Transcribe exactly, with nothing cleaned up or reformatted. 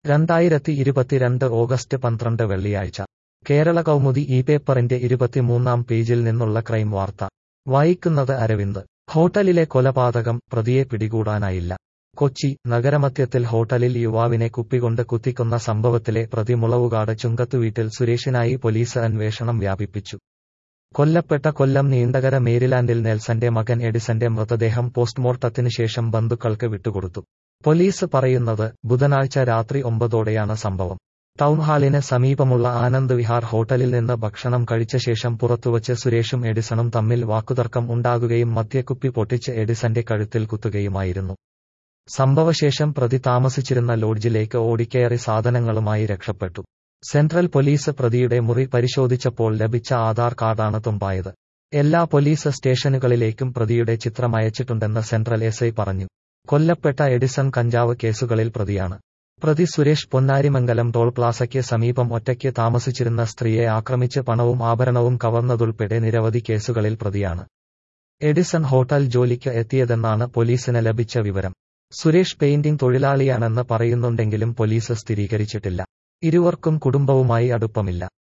രണ്ടായിരത്തി ഇരുപത്തിരണ്ട് ഓഗസ്റ്റ് പന്ത്രണ്ട് വെള്ളിയാഴ്ച കേരള കൗമുദി ഈ പേപ്പറിന്റെ ഇരുപത്തിമൂന്നാം പേജിൽ നിന്നുള്ള ക്രൈം വാർത്ത. വായിക്കുന്നത് അരവിന്ദ്. ഹോട്ടലിലെ കൊലപാതകം, പ്രതിയെ പിടികൂടാനായില്ല. കൊച്ചി നഗരമധ്യത്തിൽ ഹോട്ടലിൽ യുവാവിനെ കുപ്പികൊണ്ട് കുത്തിക്കൊന്ന സംഭവത്തിലെ പ്രതി മുളവുകാട് ചുങ്കത്തുവീട്ടിൽ സുരേഷിനായി പോലീസ് അന്വേഷണം വ്യാപിപ്പിച്ചു. കൊല്ലപ്പെട്ട കൊല്ലം നീണ്ടകര മേരിലാൻഡിൽ നെൽസന്റെ മകൻ എഡിസന്റെ മൃതദേഹം പോസ്റ്റ്മോർട്ടത്തിന് ശേഷം ബന്ധുക്കൾക്ക് വിട്ടുകൊടുത്തു. പോലീസ് പറയുന്നത് ബുധനാഴ്ച രാത്രി ഒമ്പതോടെയാണ് സംഭവം. ടൗൺഹാളിന് സമീപമുള്ള ആനന്ദ് വിഹാർ ഹോട്ടലിൽ നിന്ന് ഭക്ഷണം കഴിച്ച ശേഷം പുറത്തുവച്ച് സുരേഷും എഡിസണും തമ്മിൽ വാക്കുതർക്കം ഉണ്ടാകുകയും മദ്യക്കുപ്പി പൊട്ടിച്ച് എഡിസന്റെ കഴുത്തിൽ കുത്തുകയുമായിരുന്നു. സംഭവശേഷം പ്രതി താമസിച്ചിരുന്ന ലോഡ്ജിലേക്ക് ഓടിക്കയറി സാധനങ്ങളുമായി രക്ഷപ്പെട്ടു. സെൻട്രൽ പോലീസ് പ്രതിയുടെ മുറി പരിശോധിച്ചപ്പോൾ ലഭിച്ച ആധാർ കാർഡാണ് തുമ്പായത്. എല്ലാ പോലീസ് സ്റ്റേഷനുകളിലേക്കും പ്രതിയുടെ ചിത്രം അയച്ചിട്ടുണ്ടെന്ന് സെൻട്രൽ എസ് ഐ പറഞ്ഞു. കൊല്ലപ്പെട്ട എഡിസൺ കഞ്ചാവ് കേസുകളിൽ പ്രതിയാണ്. പ്രതി സുരേഷ് പൊന്നാരിമംഗലം ടോൾ പ്ലാസയ്ക്ക് സമീപം ഒറ്റയ്ക്ക് താമസിച്ചിരുന്ന സ്ത്രീയെ ആക്രമിച്ച് പണവും ആഭരണവും കവർന്നതുൾപ്പെടെ നിരവധി കേസുകളിൽ പ്രതിയാണ്. എഡിസൺ ഹോട്ടൽ ജോലിക്ക് എത്തിയതെന്നാണ് പോലീസിന് ലഭിച്ച വിവരം. സുരേഷ് പെയിന്റിംഗ് തൊഴിലാളിയാണെന്ന് പറയുന്നുണ്ടെങ്കിലും പോലീസ് സ്ഥിരീകരിച്ചിട്ടില്ല. ഇരുവർക്കും കുടുംബവുമായി അടുപ്പമില്ല.